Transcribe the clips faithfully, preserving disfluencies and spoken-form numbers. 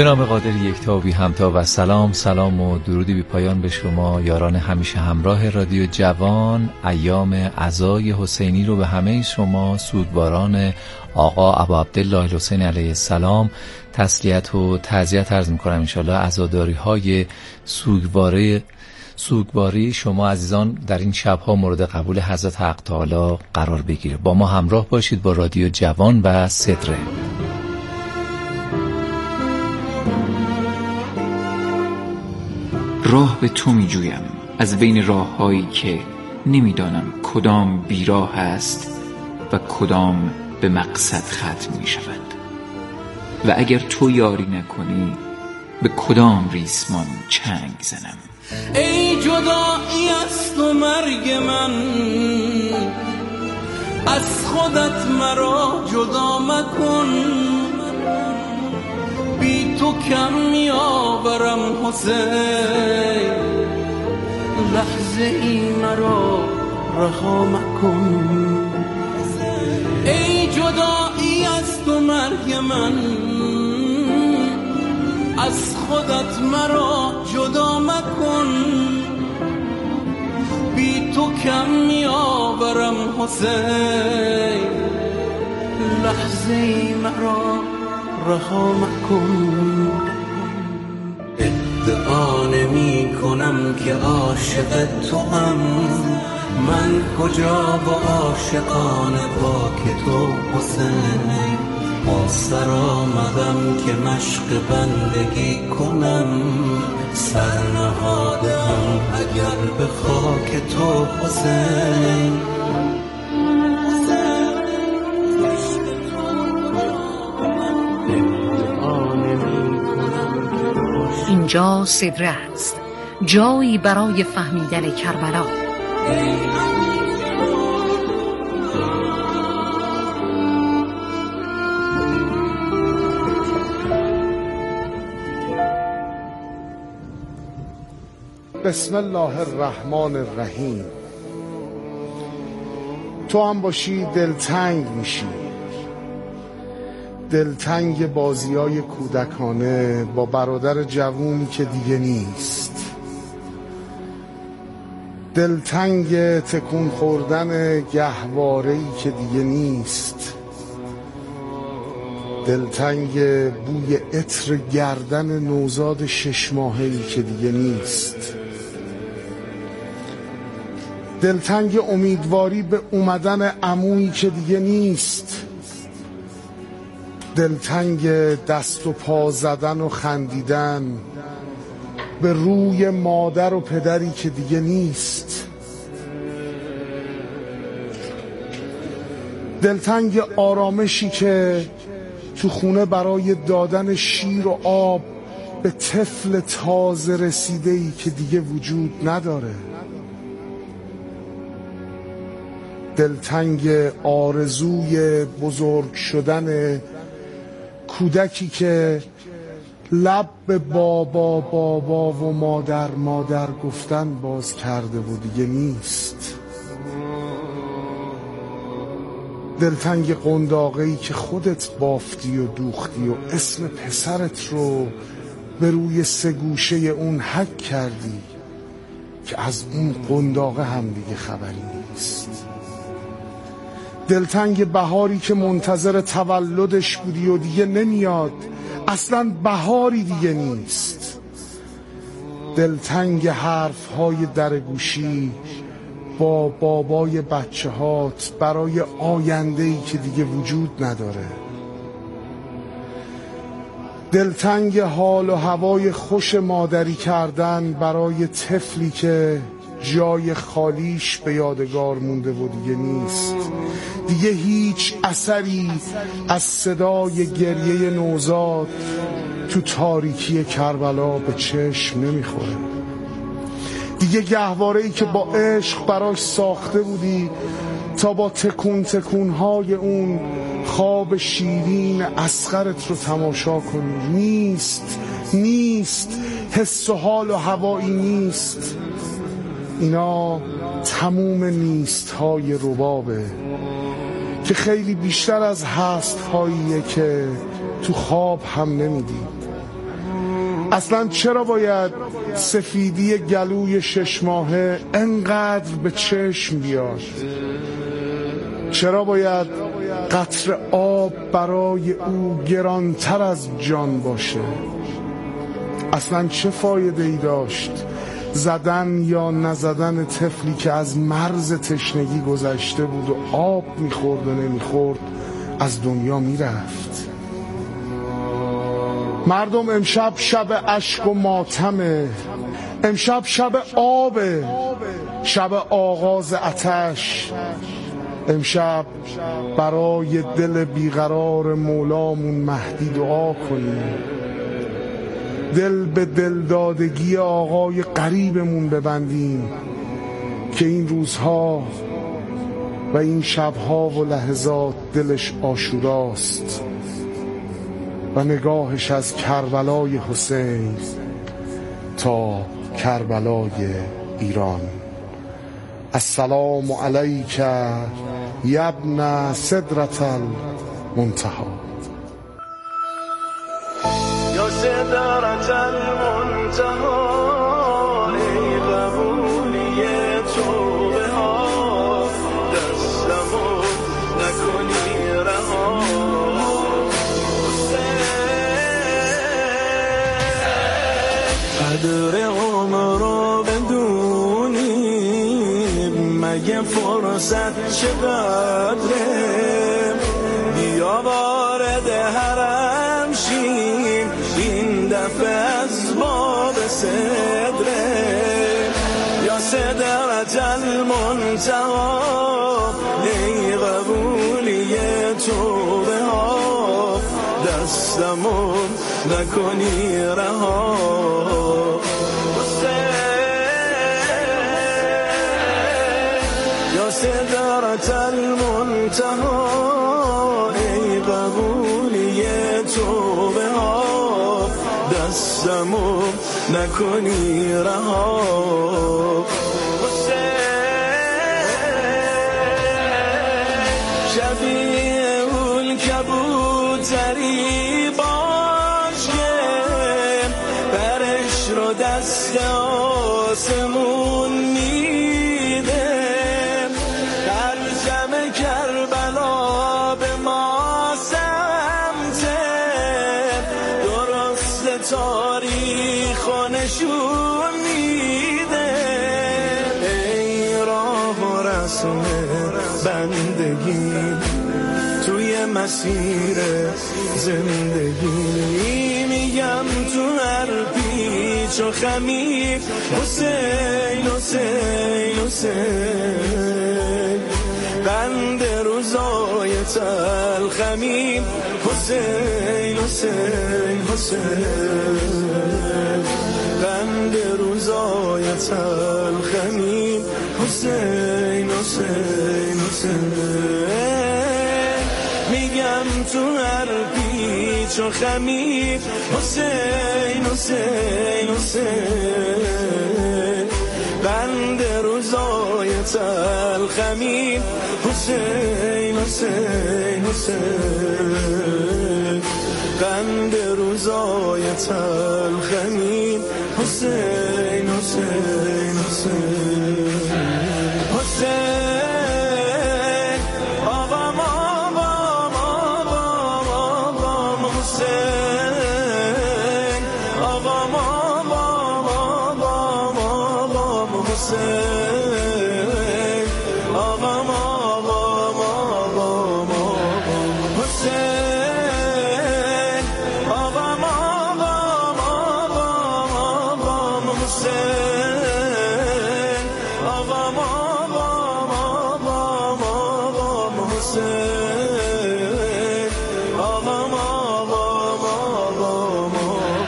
به نام قادر یکتا و بی همتا و سلام سلام و درودی بی پایان به شما یاران همیشه همراه رادیو جوان. ایام عزای حسینی رو به همه شما سوگواران آقا ابا عبدالله الحسینی علیه السلام تسلیت و تعزیت عرض می‌کنم. انشالله عزاداری های سوگواره سوگواری شما عزیزان در این شب‌ها مورد قبول حضرت حق تعالی قرار بگیره. با ما همراه باشید با رادیو جوان و صدره. راه به تو می جویم از بین راه هایی که نمیدانم کدام بیراه است و کدام به مقصد ختم می شود و اگر تو یاری نکنی به کدام ریسمان چنگ زنم. ای جدایی است و مرگ من، از خودت مرا جدا مکن، بی تو کم می آورم حسین، لحظه ای مرا رها مکن. ای جدایی است و مرگ من، از خودت مرا جدا مکن، بی تو کم می آورم حسین، لحظه ای مرا رها مکن. ادعا نمی کنم که عاشق تو هم، من کجا با عاشقان پاک تو حسین، با سر آمدم که مشق بندگی کنم، سر نهادم اگر به خاک تو حسین. اینجا صدره است، جایی برای فهمیدن کربلا. بسم الله الرحمن الرحیم. تو هم باشی دلتنگ میشی، دلتنگ بازیای کودکانه با برادر جوونی که دیگه نیست، دلتنگ تکون خوردن گهواره‌ای که دیگه نیست، دلتنگ بوی عطر گردن نوزاد شش ماهه‌ای که دیگه نیست، دلتنگ امیدواری به اومدن عمویی که دیگه نیست، دلتنگ دست و پا زدن و خندیدن به روی مادر و پدری که دیگه نیست، دلتنگ آرامشی که تو خونه برای دادن شیر و آب به طفل تازه رسیده‌ای که دیگه وجود نداره، دلتنگ آرزوی بزرگ شدن کودکی که لب به بابا بابا و مادر مادر گفتن باز کرده و دیگه نیست، دلتنگ قنداقه‌ای که خودت بافتی و دوختی و اسم پسرت رو به روی سه گوشه اون حک کردی که از اون قنداقه هم دیگه خبری نیست، دلتنگ بهاری که منتظر تولدش بودی و دیگه نمیاد، اصلا بهاری دیگه نیست، دلتنگ حرفهای درگوشی با بابای بچه هات برای آینده‌ای که دیگه وجود نداره، دلتنگ حال و هوای خوش مادری کردن برای طفلی که جای خالیش به یادگار مونده و دیگه نیست، دیگه هیچ اثری از صدای گریه نوزاد تو تاریکی کربلا به چشم نمیخوره، دیگه گهواره‌ای که با عشق براش ساخته بودی تا با تکون تکونهای اون خواب شیرین اصغرت رو تماشا کنی نیست، نیست، حس و حال و هوایی نیست، اینا تموم نیست های ربابه که خیلی بیشتر از هست هاییه که تو خواب هم نمیدی. اصلا چرا باید سفیدی گلوی شش ماهه انقدر به چشم بیاد؟ چرا باید قطره آب برای او گرانتر از جان باشه؟ اصلا چه فایده ای داشت زدن یا نزدن طفلی که از مرز تشنگی گذشته بود و آب میخورد و نمیخورد از دنیا میرفت؟ مردم امشب شب اشک و ماتمه، امشب شب آبه، شب آغاز آتش، امشب برای دل بیقرار مولامون مهدی دعا کنیم، دل به دلدادگی آقای قریبمون ببندیم که این روزها و این شبها و لحظات دلش آشوراست و نگاهش از کربلای حسین تا کربلای ایران. السلام علیک یا ابن سدرة المنتهی. یا سدرة المنتهی، ای قبولی توبه ها، دستمو نکنی رها. قدر عمر رو بدونی مگه فرصت چقدره؟ بیا وارد حرم شیم این دفعه از باب صدره. یا سدرة المنتهی، ای قبولی توبه ها، دستمون نکنی رها. یا سدرة المنتهی، ای قبولی توبه ها، دستمو نکنی رها. شبیه اون کبوتری باش که برش رو دست آسمون میده، ترجمه کربلا به ما سمته، درست تاریخ و نشون میده. ای راه و رسم بندگی توی مسیر زندگی، میگم تو هر پیچ و خمیر حسین حسین حسین، قند روزای تلخمین حسین حسین حسین، قند روزای تلخمین حسین حسین حسین، میگم تو هر پیچ و خمیر حسین حسین حسین، قند روزای تلخمین حسین حسین حسین، قند روزای تلخمین حسین حسین حسین حسین. آقا ما با ما با ما با حسین، آقا ما با ما با ما با حسین، آقا ما با ما با ما حسین، آقا ما با ما با ما حسین، آقا ما با ما با ما حسین، آقا ما با ما با ما.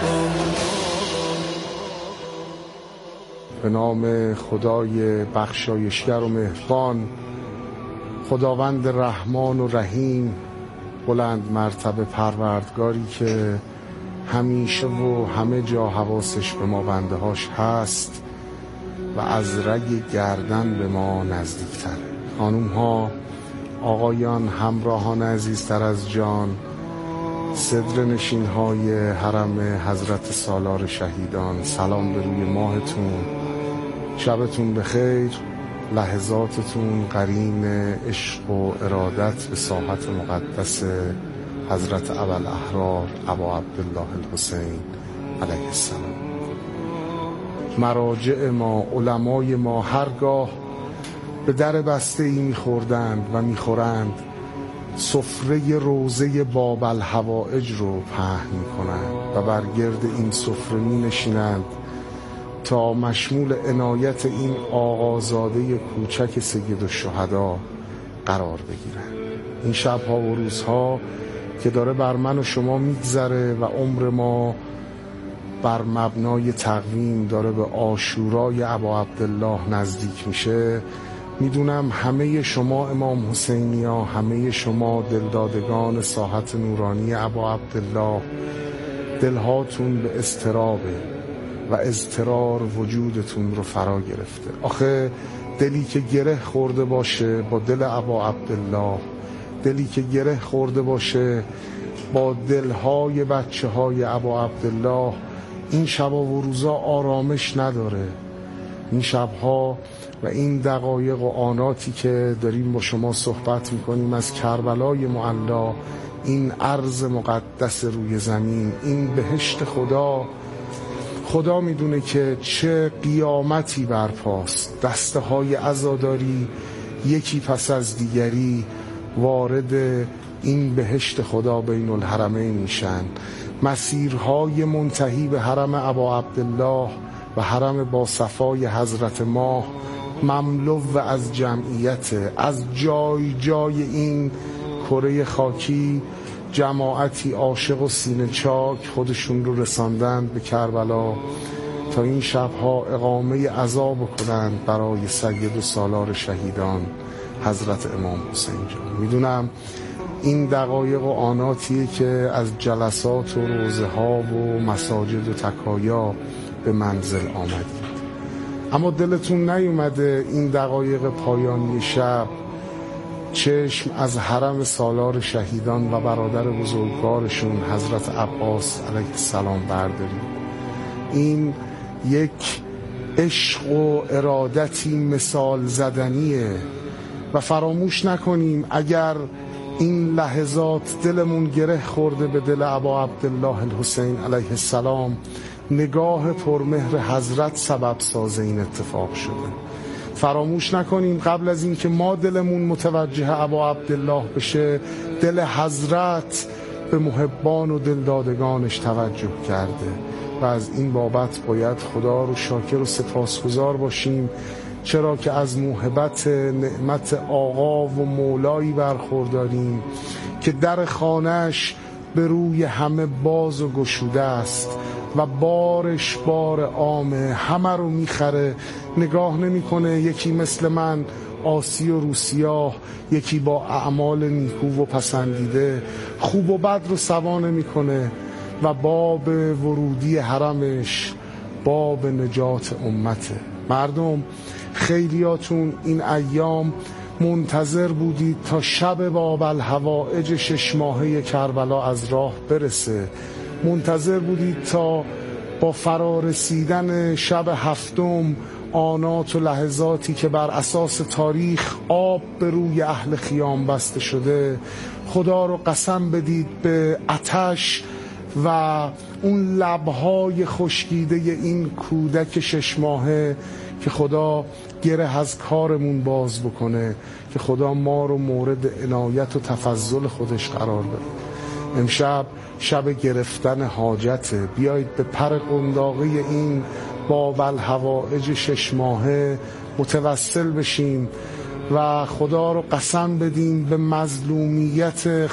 به نام خدای بخشایشگر و مهربان، خداوند رحمان و رحیم، بلند مرتبه پروردگاری که همیشه و همه جا حواسش به ما بنده هاش هست و از رگ گردن به ما نزدیکتره. خانوم ها، آقایان، همراهان عزیزتر از جان، صدر نشین های حرم حضرت سالار شهیدان، سلام به روی ماهتون، شبتون بخیر، لحظاتتون قرین عشق و ارادت به ساحت مقدس حضرت ابوالاحرار ابا عبدالله الحسین علیه السلام. مراجع ما، علمای ما هرگاه به در بسته ای میخوردند و میخورند سفره روضه باب الحوائج رو پهن میکنند و بر گرد این سفره می نشینند تا مشمول عنایت این آقازاده کوچک سید الشهدا قرار بگیرند. این شبها و روزها که داره بر من و شما میگذره و عمر ما بر مبنای تقویم داره به عاشورای ابا عبدالله نزدیک میشه، میدونم همه شما امام حسینی ها، همه شما دلدادگان ساحت نورانی ابا عبدالله، دلهاتون به اضطرابه و اضطرار وجودتون رو فرا گرفته. آخه دلی که گره خورده باشه با دل ابا عبدالله، دلی که گره خورده باشه با دلهای بچه های ابا عبدالله، این شبا و روزا آرامش نداره. این شبها و این دقایق و آناتی که داریم با شما صحبت میکنیم از کربلای معلا، این ارض مقدس روی زمین، این بهشت خدا، خدا میدونه که چه قیامتی برپاست. دسته های عزاداری یکی پس از دیگری وارد این بهشت خدا بین الحرمین میشن. مسیرهای منتهی به حرم ابا عبدالله و حرم با صفای حضرت ماه مملو و از جمعیت، از جای جای این کره خاکی جماعتی عاشق و سینه چاک خودشون رو رساندند به کربلا تا این شبها اقامه عزا بکنند برای سید و سالار شهیدان حضرت امام حسین جان. میدونم این دقایق و آناتیه که از جلسات و روزه ها و مساجد و تکایا به منزل آمدید، اما دلتون نیومده این دقایق پایانی شب چشم از حرم سالار شهیدان و برادر بزرگوارشون حضرت عباس علیه السلام بردارید. این یک عشق و ارادتی مثال زدنیه و فراموش نکنیم اگر این لحظات دلمون گره خورده به دل ابا عبدالله الحسین علیه السلام، نگاه پرمهر حضرت سبب ساز این اتفاق شده. فراموش نکنیم قبل از این که ما دلمون متوجه ابا عبدالله بشه، دل حضرت به محبان و دلدادگانش توجه کرده و از این بابت باید خدا رو شاکر و سپاسگزار باشیم، چرا که از موهبت نعمت آقا و مولایی برخورداریم که در خانهش به روی همه باز و گشوده است و بارش بار عامه، همه رو میخره، نگاه نمیکنه یکی مثل من آسی و روسیاه، یکی با اعمال نیکو و پسندیده، خوب و بد رو سوا نمیکنه و باب ورودی حرمش باب نجات امته. مردم خیلیاتون این ایام منتظر بودید تا شب باب الحوائج شش ماهه کربلا از راه برسه، منتظر بودید تا با فرارسیدن شب هفتم آنات و لحظاتی که بر اساس تاریخ آب به روی اهل خیام بسته شده، خدا رو قسم بدید به آتش و اون لبهای خشکیده این کودک شش ماهه که خدا گره از کارمون باز بکنه، که خدا ما رو مورد عنایت و تفضل خودش قرار بده. امشب شب گرفتن حاجته، بیایید به پر قنداقی این باب الحوائج شش ماهه متوسل بشیم و خدا رو قسم بدیم به مظلومیت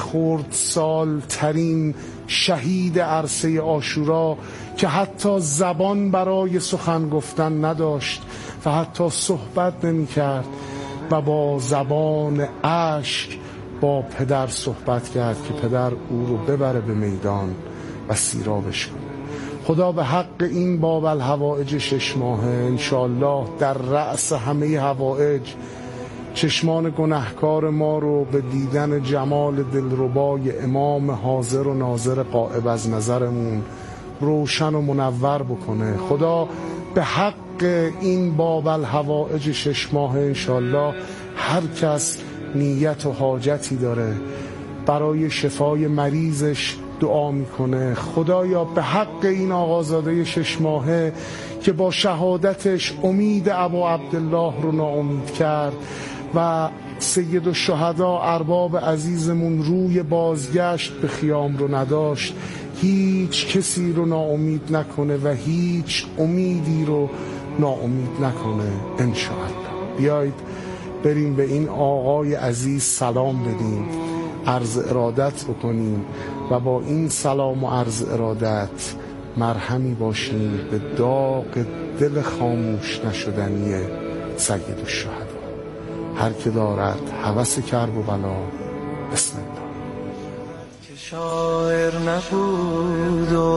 خردسال ترین شهید عرصه عاشورا که حتی زبان برای سخن گفتن نداشت و حتی صحبت نمی کرد و با زبان اشک با پدر صحبت کرد که پدر او رو ببره به میدان و سیرابش کنه. خدا به حق این باب الحوائج شش ماهه انشالله در رأس همه حوائج چشمان گنهکار ما رو به دیدن جمال دلربای امام حاضر و ناظر غائب از نظرمون روشن و منور بکنه. خدا به حق این باب الحوائج شش ماه انشالله هر کس نیت و حاجتی داره برای شفای مریضش دعا میکنه. خدایا به حق این آقازاده شش ماهه که با شهادتش امید ابا عبدالله رو ناامید کرد و سید الشهدا ارباب عزیزمون روی بازگشت به خیام رو نداشت، هیچ کسی رو ناامید نکنه و هیچ امیدی رو ناامید نکنه انشاءالله. بیایید بریم به این آقای عزیز سلام بدیم، عرض ارادت بکنیم و با این سلام و عرض ارادت مرهمی باشیم به داغ دل خاموش نشدنی سید الشهدا. هر که دارد هوس کرب و بلا بسم الله. که شاعر نبود و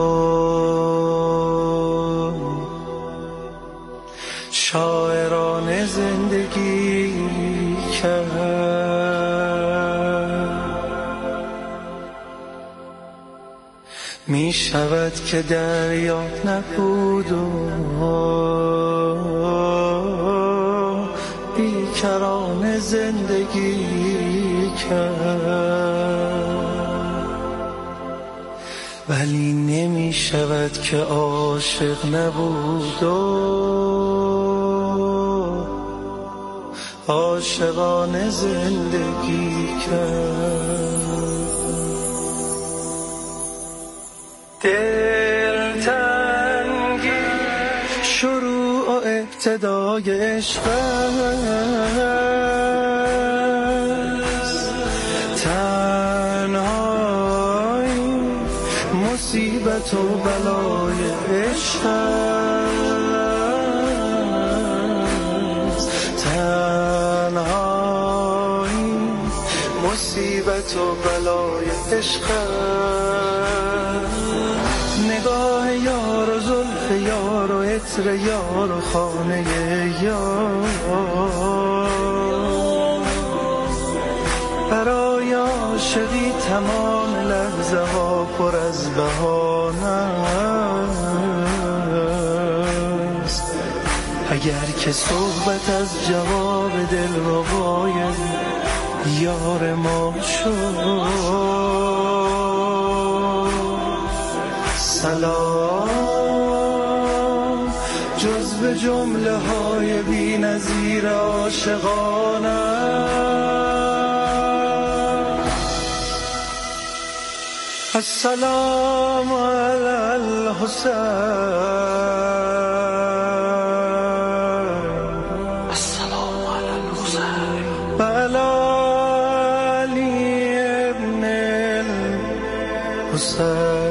شاعران زندگی کرد، می شود که دریا نبود و بیکران زندگی کرد، ولی نمی شود که عاشق نبود و عاشقان زندگی کرد. دلتنگی شروع و ابتدای عشق است، تنهایی مصیبت و بلای عشق است، تنهایی مصیبت و بلای عشق است. نگاه یار و زلف یار و عطر یار و خانه یار برای عاشقی تمام لحظه ها پر از بهانه است. اگر که صحبت از جواب دلربای یار ما شد، سلام جز به جمله های بی نظیر عاشقانه. السلام علی الحسین، السلام علی الحسین و علی علی ابن الحسین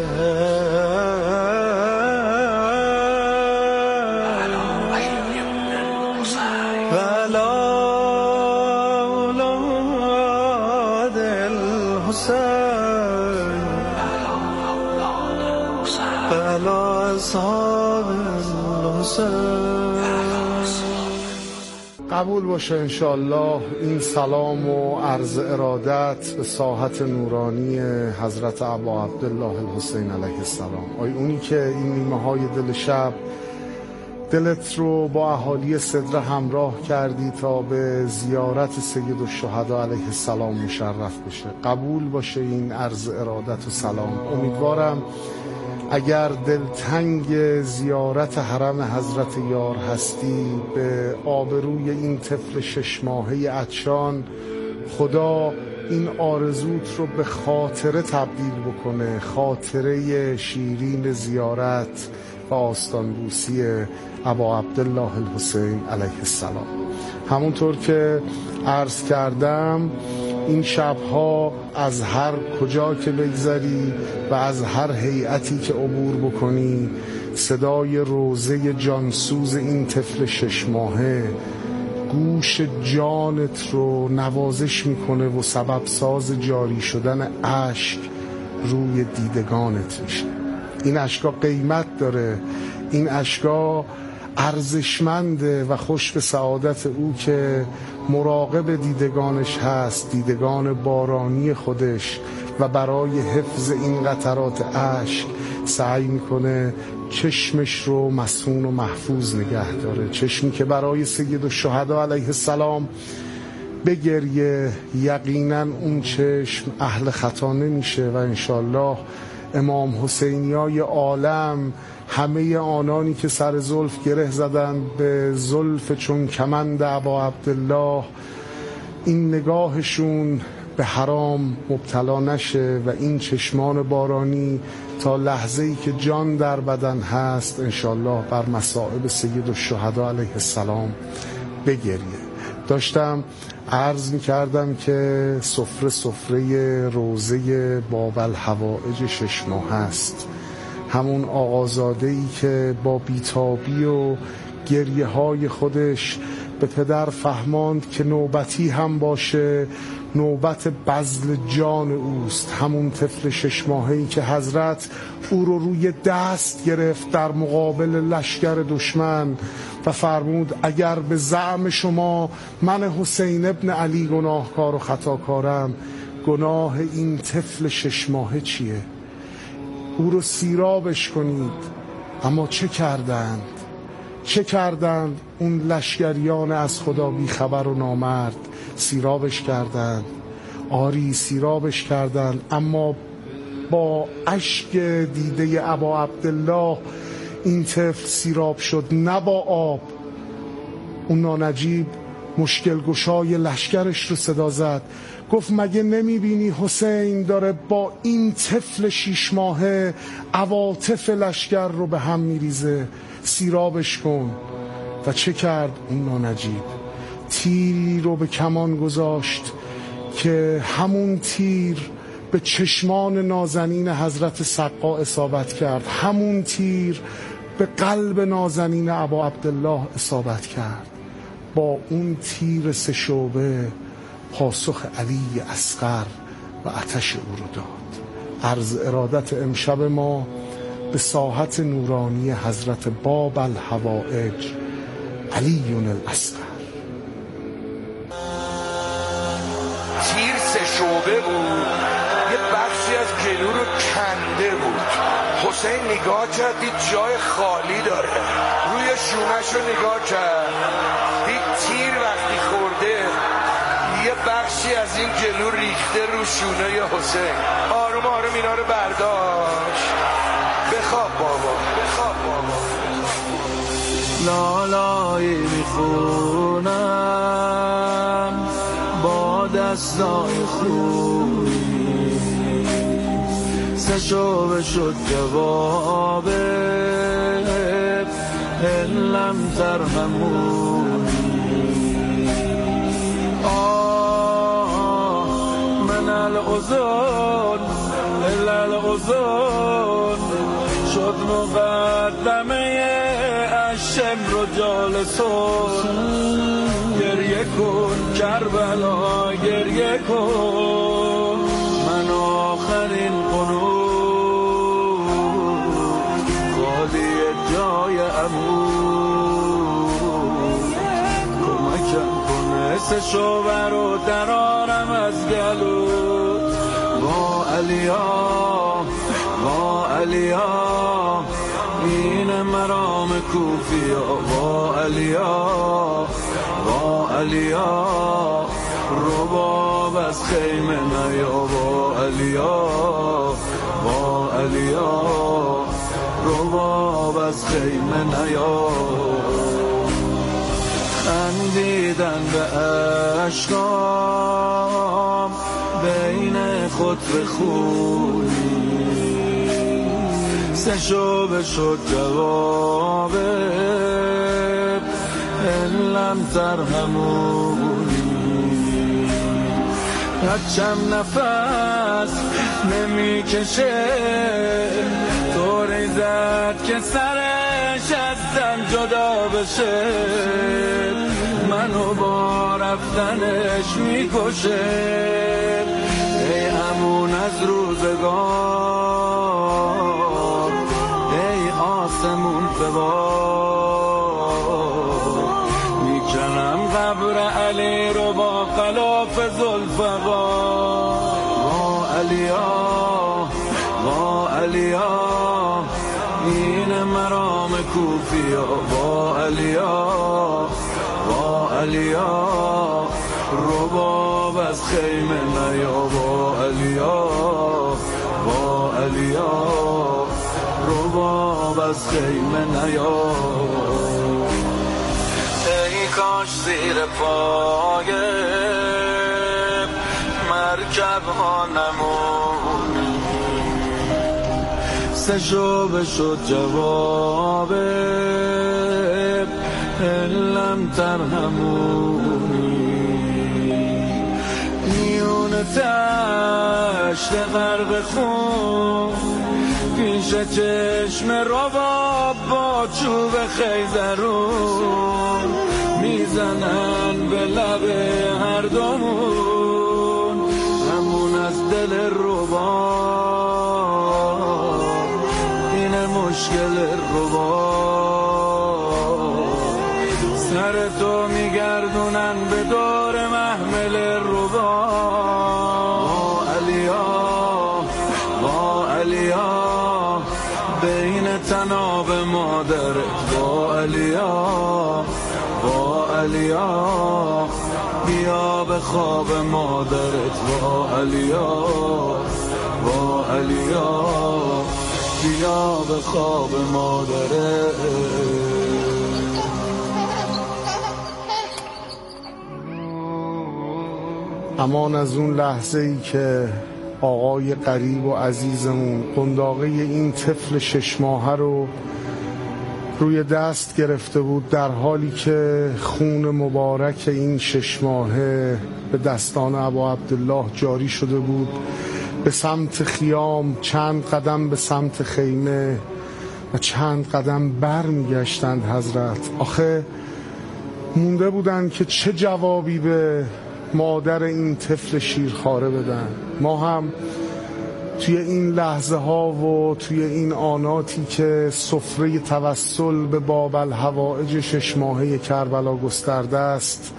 قبول باشه انشاءالله این سلام و عرض ارادت به ساحت نورانی حضرت ابا عبدالله الحسین علیه السلام. آی اونی که این نیمه های دل شب دلت رو با اهالی صدر همراه کردی تا به زیارت سید الشهدا علیه السلام مشرف بشه، قبول باشه این عرض ارادت و سلام. امیدوارم اگر دلتنگ زیارت حرم حضرت یار هستی به آبروی این طفل شش ماهه عطشان، خدا این آرزوت رو به خاطره تبدیل بکنه، خاطره شیرین زیارت و آستانبوسی ابا عبدالله الحسین علیه السلام. همونطور که عرض کردم این شبها از هر کجا که بگذری و از هر هیئتی که عبور بکنی صدای روزه جانسوز این طفل شش ماهه گوش جانت رو نوازش میکنه و سبب ساز جاری شدن اشک روی دیدگانت میشه. این اشکا قیمت داره، این اشکا ارزشمنده و خوش به سعادت او که مراقب دیدگانش هست، دیدگان بارانی خودش، و برای حفظ این قطرات اشک سعی میکنه چشمش رو مسحون و محفوظ نگه داره. چشمی که برای سید الشهدا علیه السلام بگریه، یقینا اون چشم اهل خطا نمیشه و انشالله امام حسینیای عالم، همه آنانی که سر زلف گره زدن به زلف چون کمند ابا عبدالله، این نگاهشون به حرام مبتلا نشه و این چشمان بارانی تا لحظه ای که جان در بدن هست انشالله بر مصائب سید الشهدا علیه السلام بگریه. داشتم عرض می کردم که سفره سفره روزه باب الحوائج شش ماه هست، همون آقازاده ای که با بیتابی و گریه های خودش به پدر فهماند که نوبتی هم باشه نوبت بذل جان اوست، همون طفل شش ماهه‌ای که حضرت او رو روی دست گرفت در مقابل لشکر دشمن و فرمود اگر به زعم شما من حسین ابن علی گناهکار و خطاکارم، گناه این طفل شش ماهه چیه؟ او رو سیرابش کنید. اما چه کردند؟ چه کردند اون لشکریان از خدا بی خبر و نامرد؟ سیرابش کردند، آری سیرابش کردند، اما با اشک دیده ابا عبدالله این طفل سیراب شد، نه با آب. اون نانجیب مشکل گشای لشکرش رو صدا زد، گفت مگه نمی بینی حسین داره با این طفل شیش ماهه عواطف لشکر رو به هم میریزه، سیرابش کن. و چه کرد اون نانجیب؟ تیری رو به کمان گذاشت که همون تیر به چشمان نازنین حضرت سقا اصابت کرد، همون تیر به قلب نازنین ابا عبدالله اصابت کرد. با اون تیر سه شعبه پاسخ علی اصغر و آتش او رو داد. عرض ارادت امشب ما به ساحت نورانی حضرت باب الحوائج علی الاصغر. تیر سه شعبه بود، یه بخشی از جلو رو کنده بود. حسین نگاه کرد دید جای خالی داره، روی شونش رو نگاه کرد دید تیر وقتی خورده یه بخشی از این جلو ریخته رو شونه حسین. آروم آروم اینا رو برداشت. بخواب بابا، بخواب بابا. لالایی میخونم با دستای خوبی، سه شعبه شد جوابه لم ترحمونی. آه من العذر الا العذر شد مقدمه اشم رو جالسون. گریه کن کربلا گریه کن، من آخرین قنوت خالی جای عمود. کمکم کنه سه شعبه رو درارم از گلوت. با علیا با علیا این مرام کوفیا، با علیا با علیا رباب از خیمه نیا، با علیا با علیا رباب از خیمه نیا. خندیدن به اشکام بین خود بخونی، سه شعبه شد جوابه لم ترحمونی. هرچم نفس نمی کشه طوری زد که سرش از تن جدا بشه، منو با رفتنش میکشه. ای امون از روزگار، ای آسمون ببار، این مرام کوفیا با علیا با علیا رباب از خیمه نیا با علیا با علیا رباب از خیمه نیا ای کاش زیر پای مرکب ها نمونی سه شعبه شد جواب لم ترهمونی میون تشت غرق خون پیش چشم رباب با چوب خیزرون میزنن به لب هر دومون همون از دل رباب این مشکل رباب سر تو میگردونن به دور محمل رباب علیا با علیا بین تناب مادرت با علیا با علیا بیا به خواب مادرت با علیا با علیا بیا به خواب مادرت امان از اون لحظه ای که آقای قریب و عزیزمون قنداقه این طفل شش ماهه رو روی دست گرفته بود، در حالی که خون مبارک این شش ماهه به دستان ابا عبدالله جاری شده بود. به سمت خیام چند قدم به سمت خیمه و چند قدم بر میگشتند حضرت. آخه مونده بودن که چه جوابی به مادر این طفل شیرخواره بدن. ما هم توی این لحظه ها و توی این آناتی که سفره توسل به باب الحوائج شش ماهه کربلا گسترده است،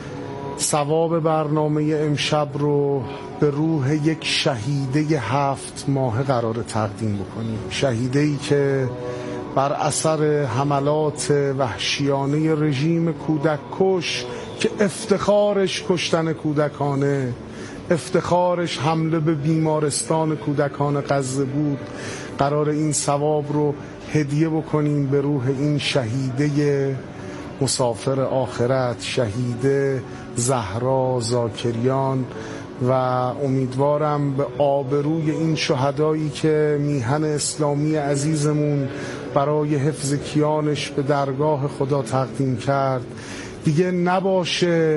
ثواب برنامه امشب رو به روح یک شهیده هفت ماهه قرار تقدیم بکنیم. شهیده‌ای که بر اثر حملات وحشیانه رژیم کودک کش که افتخارش کشتن کودکانه، افتخارش حمله به بیمارستان کودکان غزه بود، قرار این ثواب رو هدیه بکنیم به روح این شهیده مسافر آخرت، شهیده زهرا زاکریان، و امیدوارم به آبروی این شهدایی که میهن اسلامی عزیزمون برای حفظ کیانش به درگاه خدا تقدیم کرد دیگه نباشه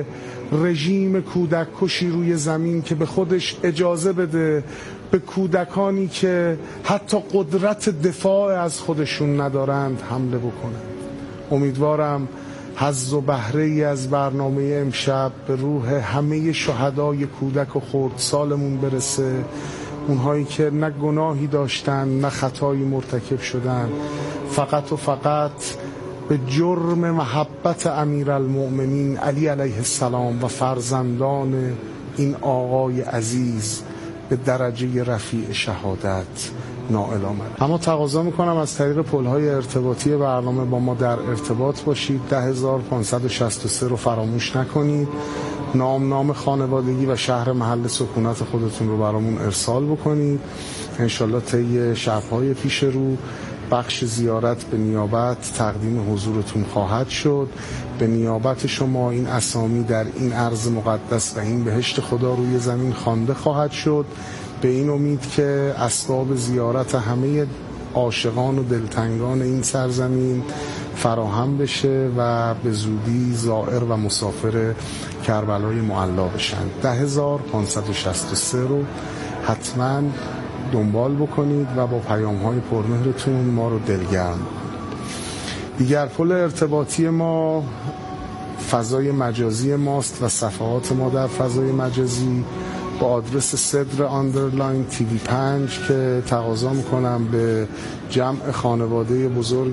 رژیم کودک کشی روی زمین که به خودش اجازه بده به کودکانی که حتی قدرت دفاع از خودشون ندارند حمله بکنه. امیدوارم حظ و بهره ای از برنامه امشب به روح همه شهدای کودک و خردسالمون برسه، اونهایی که نه گناهی داشتن نه خطایی مرتکب شدن، فقط و فقط به جرم محبت امیرالمؤمنین علی علیه السلام و فرزندان این آقای عزیز به درجه رفیع شهادت نائل آمد. اما تقاضا میکنم از طریق پل‌های ارتباطی برنامه با ما در ارتباط باشید. ده هزار و پانصد و شصت و سه رو فراموش نکنید. نام نام خانوادگی و شهر محل سکونت خودتون رو برامون ارسال بکنید. انشالله طی شب‌های پیش رو بخش زیارت به نیابت تقدیم حضورتون خواهد شد. به نیابت شما این اسامی در این ارض مقدس و این بهشت خدا روی زمین خوانده خواهد شد، به این امید که اسباب زیارت همه عاشقان و دلتنگان این سرزمین فراهم بشه و به زودی زائر و مسافر کربلای معلا بشن. ده هزار و پانصد و شصت و سه رو حتما دنبال بکنید و با پیام های پرمهرتون ما رو دلگرم بکنید. دیگر پل ارتباطی ما فضای مجازی ماست و صفحات ما در فضای مجازی با آدرس صدر آندرلاین تیوی پنج که تقاضا میکنم به جمع خانواده بزرگ